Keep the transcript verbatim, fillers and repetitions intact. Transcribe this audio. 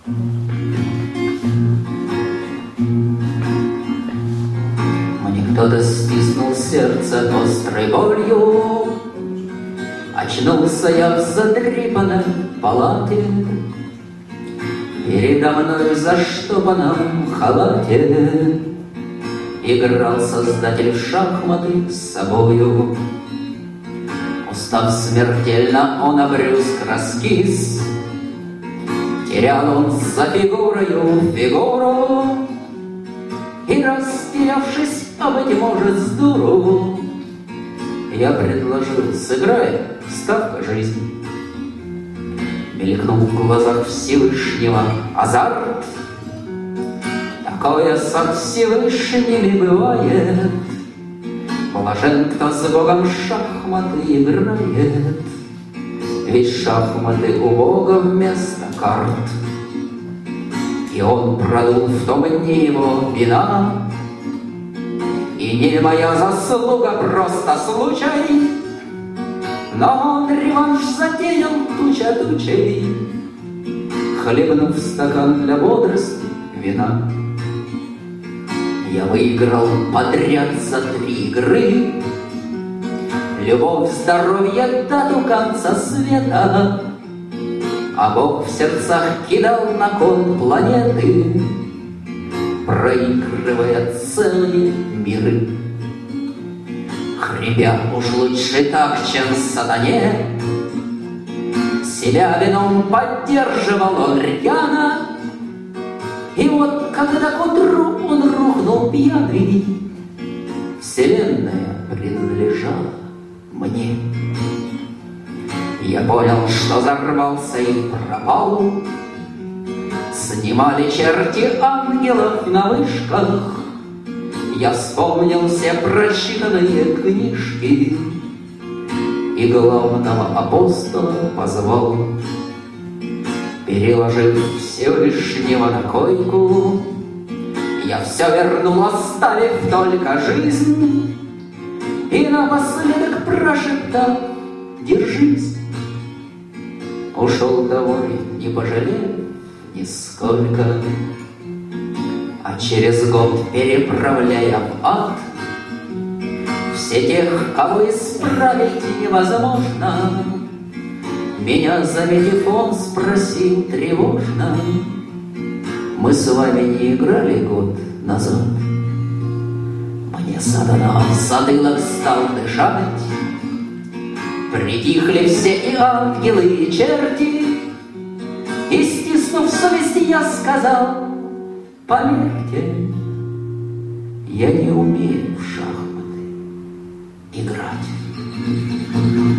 Мне кто-то стиснул сердце острой болью. Очнулся я в задрипанной палате. Передо мной в заштопанном халате играл создатель в шахматы с собою. Устав смертельно, он обрюзг раскис. Терял он за фигурою фигуру. И, растерявшись, а быть может, с дуру, я предложил: сыграй, ставка жизнь. Мелькнул в глазах Всевышнего азарт. Такое со Всевышними бывает. Блажен, кто с Богом шахматы играет. Ведь шахматы у Бога вместо карт. И он продул в том не его вина, и не моя заслуга, просто случай. Но он реванш затеял туча тучей, хлебнув стакан для бодрости вина. Я выиграл подряд за три игры любовь, здоровье, дату конца света. А Бог в сердцах кидал на кон планеты, проигрывая целые миры. Хребя уж лучше так, чем сатане, себя вином поддерживал он рьяно. И вот когда к утру он рухнул пьяный, вселенная принадлежала мне. Я понял, что взорвался и пропал. Снимали черти ангелов на вышках. Я вспомнил все прочитанные книжки и главного апостола позвал. Переложив Всевышнего на койку, я все вернул, оставив только жизнь. И напоследок прошептал: держись. Ушел домой, не пожалев нисколько. А через год, переправляя в ад все тех, кого исправить невозможно, меня, заметив, он спросил тревожно: мы с вами не играли год назад? Мне сатана в затылок стал дышать. Притихли все и ангелы, и черти. И, стиснув совесть, я сказал: поверьте, я не умею в шахматы играть.